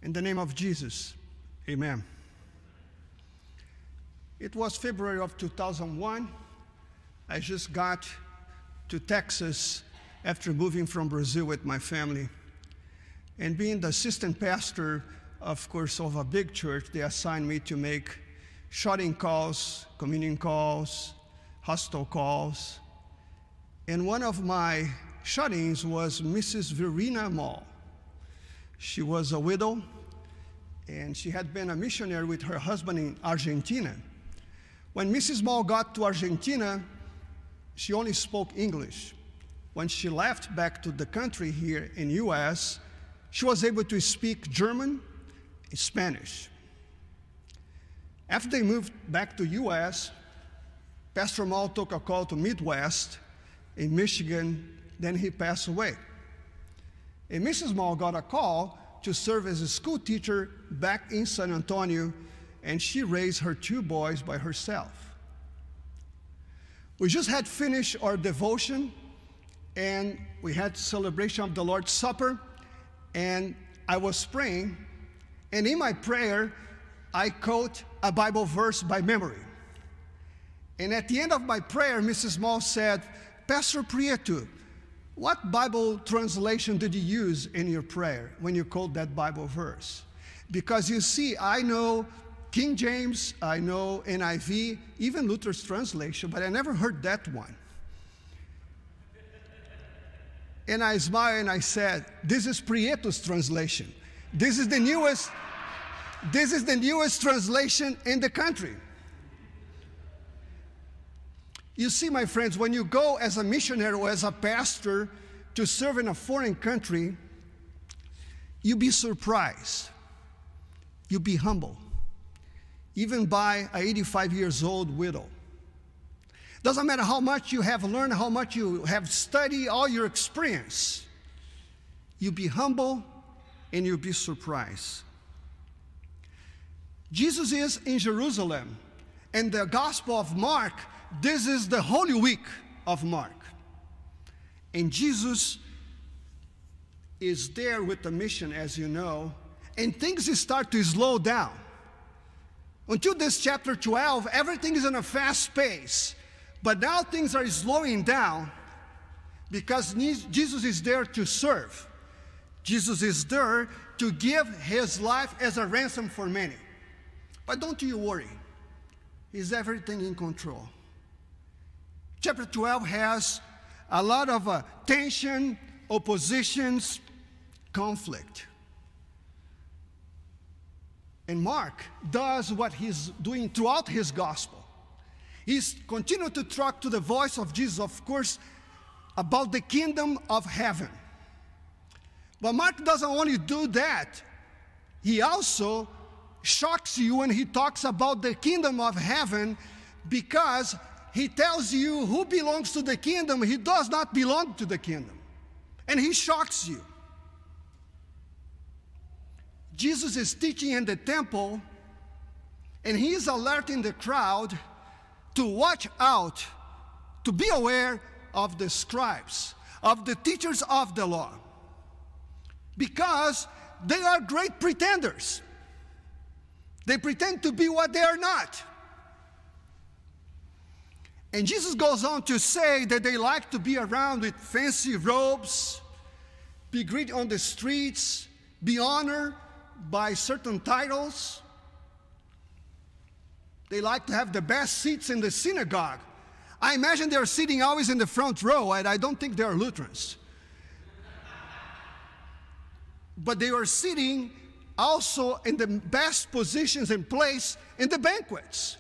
In the name of Jesus, amen. It was February of 2001. I just got to Texas after moving from Brazil with my family. And being the assistant pastor, of course, of a big church, they assigned me to make shut-in calls, communion calls, hostel calls. And one of my shut-ins was Mrs. Verena Mall. She was a widow, and she had been a missionary with her husband in Argentina. When Mrs. Mall got to Argentina, she only spoke English. When she left back to the country here in the U.S., she was able to speak German and Spanish. After they moved back to the U.S., Pastor Mall took a call to Midwest in Michigan, then he passed away. And Mrs. Mall got a call to serve as a school teacher back in San Antonio, and she raised her 2 boys by herself. We just had finished our devotion, and we had celebration of the Lord's Supper, and I was praying, and in my prayer, I quote a Bible verse by memory. And at the end of my prayer, Mrs. Mall said, "Pastor Prieto, what Bible translation did you use in your prayer when you quote that Bible verse? Because you see, I know King James, I know NIV, even Luther's translation, but I never heard that one." And I smiled and I said, "This is Prieto's translation. This is the newest translation in the country." You see, my friends, when you go as a missionary or as a pastor to serve in a foreign country, you be surprised. You be humble, even by an 85 years old widow. Doesn't matter how much you have learned, how much you have studied, all your experience. You be humble and you be surprised. Jesus is in Jerusalem, and the Gospel of Mark, this is the Holy Week of Mark. And Jesus is there with the mission, as you know, and things start to slow down. Until this chapter 12, everything is in a fast pace. But now things are slowing down because Jesus is there to serve. Jesus is there to give his life as a ransom for many. But don't you worry. He's everything in control. Chapter 12 has a lot of tension, oppositions, conflict. And Mark does what he's doing throughout his gospel. He's continuing to talk to the voice of Jesus, of course, about the kingdom of heaven. But Mark doesn't only do that. He also shocks you when he talks about the kingdom of heaven, because he tells you who belongs to the kingdom. He does not belong to the kingdom. And he shocks you. Jesus is teaching in the temple, and he is alerting the crowd to watch out, to be aware of the scribes, of the teachers of the law, because they are great pretenders. They pretend to be what they are not. And Jesus goes on to say that they like to be around with fancy robes, be greeted on the streets, be honored by certain titles. They like to have the best seats in the synagogue. I imagine they're sitting always in the front row, and I don't think they're Lutherans. But they are sitting also in the best positions and place in the banquets.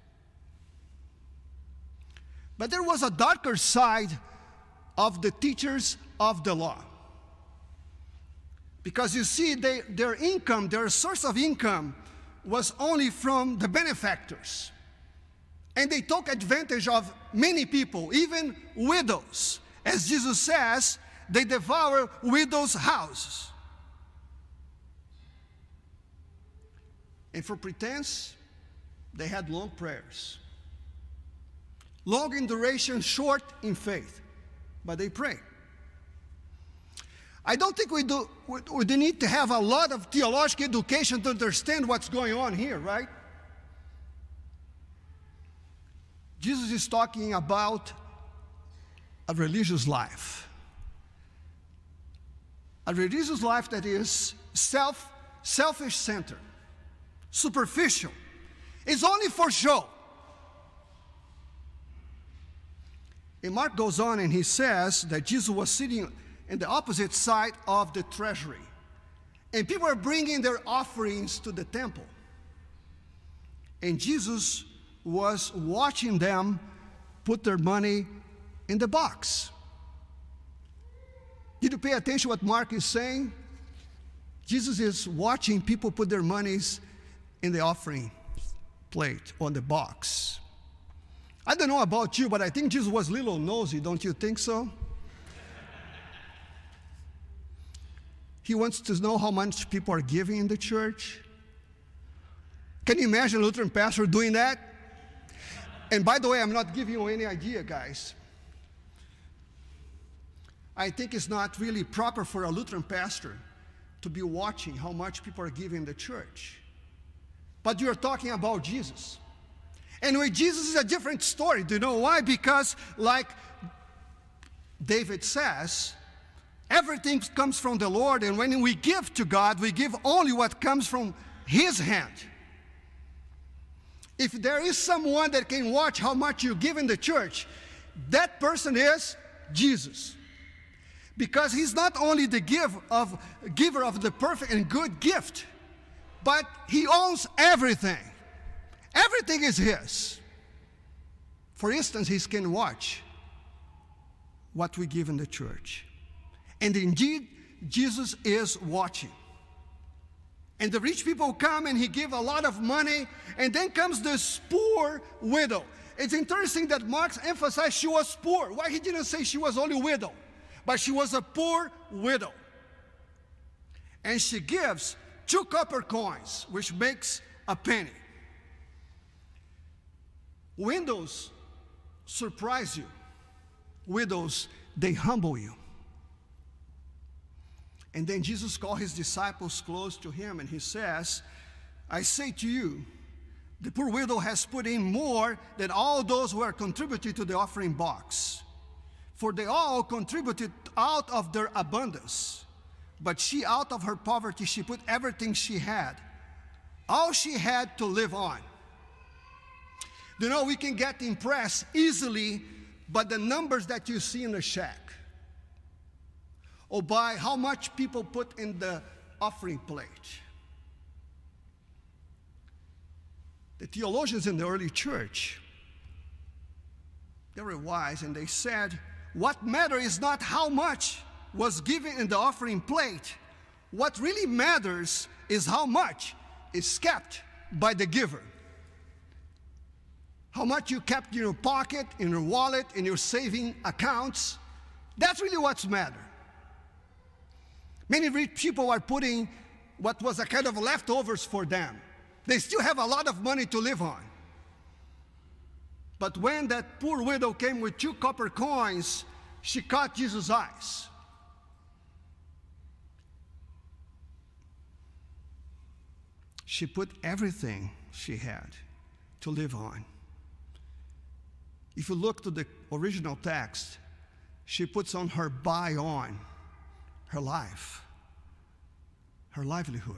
But there was a darker side of the teachers of the law. Because you see, their income, their source of income was only from the benefactors. And they took advantage of many people, even widows. As Jesus says, they devour widows' houses. And for pretense, they had long prayers. Long in duration, short in faith. But they pray. I don't think we need to have a lot of theological education to understand what's going on here, right? Jesus is talking about a religious life. A religious life that is selfish-centered, superficial. It's only for show. And Mark goes on and he says that Jesus was sitting in the opposite side of the treasury. And people are bringing their offerings to the temple. And Jesus was watching them put their money in the box. Did you pay attention to what Mark is saying? Jesus is watching people put their monies in the offering plate on the box. I don't know about you, but I think Jesus was a little nosy, don't you think so? He wants to know how much people are giving in the church. Can you imagine a Lutheran pastor doing that? And by the way, I'm not giving you any idea, guys. I think it's not really proper for a Lutheran pastor to be watching how much people are giving in the church. But you're talking about Jesus. And with Jesus is a different story. Do you know why? Because like David says, everything comes from the Lord, and when we give to God, we give only what comes from His hand. If there is someone that can watch how much you give in the church, that person is Jesus. Because He's not only the giver of the perfect and good gift, but He owns everything. Everything is His. For instance, He can watch what we give in the church. And indeed, Jesus is watching. And the rich people come and He give a lot of money, and then comes this poor widow. It's interesting that Mark emphasized she was poor. Why he didn't say she was only widow? But she was a poor widow. And she gives 2 copper coins, which makes a penny. Widows surprise you. Widows, they humble you. And then Jesus called His disciples close to Him, and He says, I say to you, the poor widow has put in more than all those who are contributing to the offering box. For they all contributed out of their abundance. But she, out of her poverty, she put everything she had. All she had to live on. You know, we can get impressed easily by the numbers that you see in the shack, or by how much people put in the offering plate. The theologians in the early church, they were wise, and they said, what matters is not how much was given in the offering plate. What really matters is how much is kept by the giver. How much you kept in your pocket, in your wallet, in your saving accounts. That's really what's matter. Many rich people are putting what was a kind of leftovers for them. They still have a lot of money to live on. But when that poor widow came with 2 copper coins, she caught Jesus' eyes. She put everything she had to live on. If you look to the original text, she puts on her buy on, her life, her livelihood.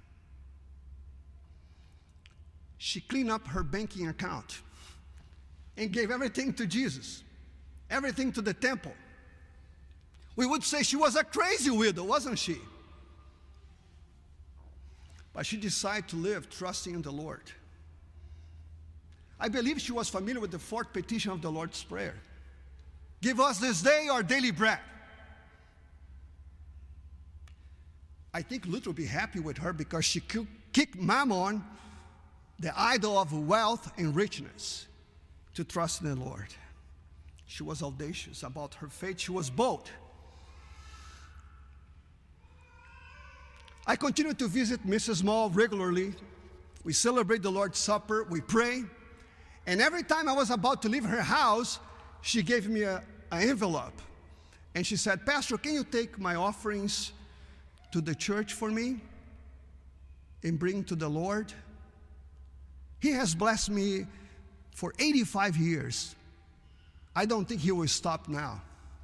She cleaned up her banking account and gave everything to Jesus, everything to the temple. We would say she was a crazy widow, wasn't she? But she decided to live trusting in the Lord. I believe she was familiar with the 4th petition of the Lord's Prayer. Give us this day our daily bread. I think Luther will be happy with her because she kicked Mammon, the idol of wealth and richness, to trust in the Lord. She was audacious about her faith. She was bold. I continue to visit Mrs. Mall regularly. We celebrate the Lord's Supper. We pray. And every time I was about to leave her house, she gave me an envelope. And she said, Pastor, can you take my offerings to the church for me and bring to the Lord? He has blessed me for 85 years. I don't think he will stop now.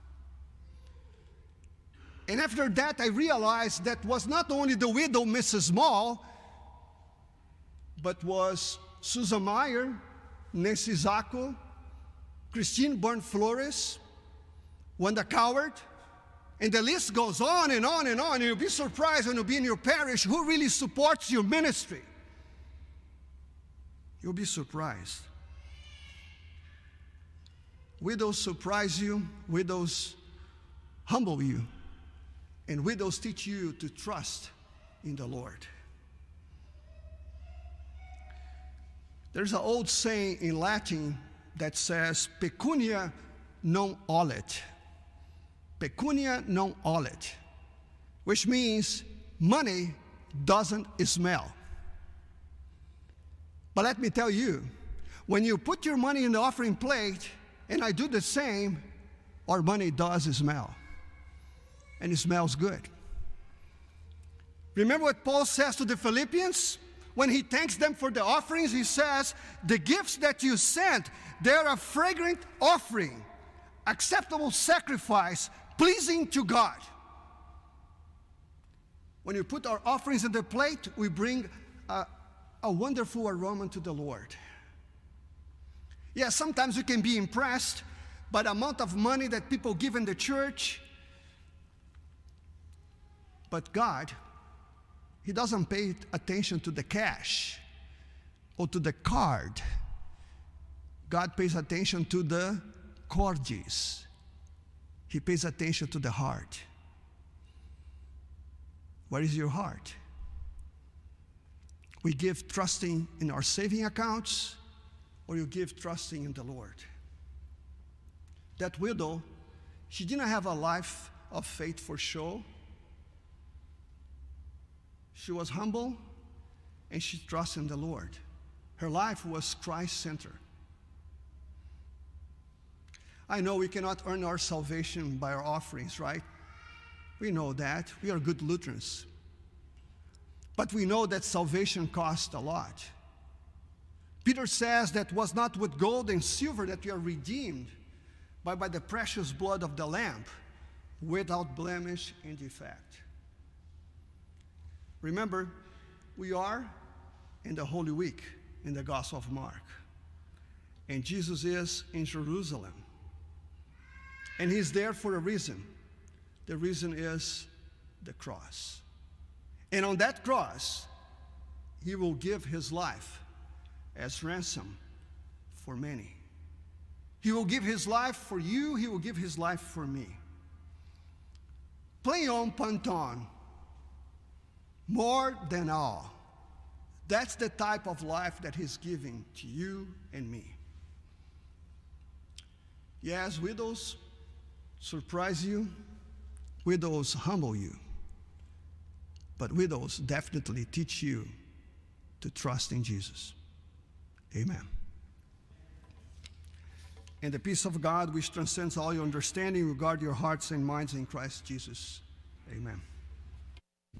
And after that, I realized that was not only the widow, Mrs. Mall, but was Susan Meyer, Nancy Zacco, Christine Byrne Flores, Wanda Coward, and the list goes on and on and on. And you'll be surprised when you'll be in your parish who really supports your ministry. You'll be surprised. Widows surprise you, widows humble you, and widows teach you to trust in the Lord. There's an old saying in Latin that says, pecunia non olet. Pecunia non olet, which means money doesn't smell. But let me tell you, when you put your money in the offering plate, and I do the same, our money does smell. And it smells good. Remember what Paul says to the Philippians? When he thanks them for the offerings, he says, the gifts that you sent, they're a fragrant offering, acceptable sacrifice, pleasing to God. When you put our offerings in the plate, we bring a wonderful aroma to the Lord. Yes, sometimes we can be impressed by the amount of money that people give in the church. But God, He doesn't pay attention to the cash or to the card. God pays attention to the cordis. He pays attention to the heart. What is your heart? We give trusting in our saving accounts, or you give trusting in the Lord. That widow, she didn't have a life of faith for show. She was humble, and she trusted in the Lord. Her life was Christ-centered. I know we cannot earn our salvation by our offerings, right? We know that. We are good Lutherans. But we know that salvation costs a lot. Peter says that was not with gold and silver that we are redeemed, but by the precious blood of the Lamb, without blemish and defect. Remember, we are in the Holy Week in the Gospel of Mark. And Jesus is in Jerusalem. And He's there for a reason. The reason is the cross. And on that cross, He will give His life as ransom for many. He will give His life for you. He will give His life for me. Pleon panton. More than all. That's the type of life that He's giving to you and me. Yes, widows surprise you. Widows humble you. But widows definitely teach you to trust in Jesus. Amen. And the peace of God, which transcends all your understanding, will guard your hearts and minds in Christ Jesus. Amen.